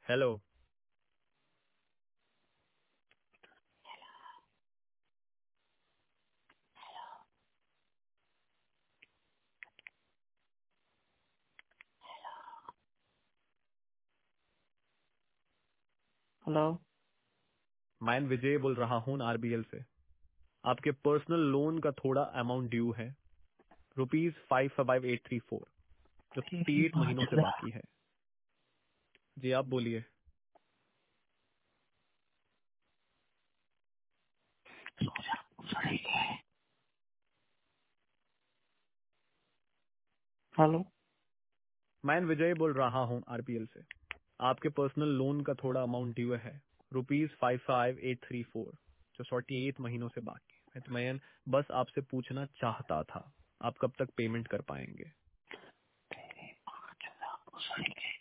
Hello. Hello. मैं विजय बोल रहा हूँ आरबीएल से। आपके पर्सनल लोन का थोड़ा अमाउंट ड्यू है, ₹55834, जो तेरी 38 माँ महीनों से चला। बाकी है। जी आप बोलिए। सो जा, सही है। हेलो। मैं विजय बोल रहा हूँ आरबीएल से। आपके पर्सनल लोन का थोड़ा अमाउंट ड्यू है, ₹55834, जो 48 महीनों से बाकी है। तो मैं बस आपसे पूछना चाहता था, आप कब तक पेमेंट कर पाएंगे? तेरी माँ चला, सही है।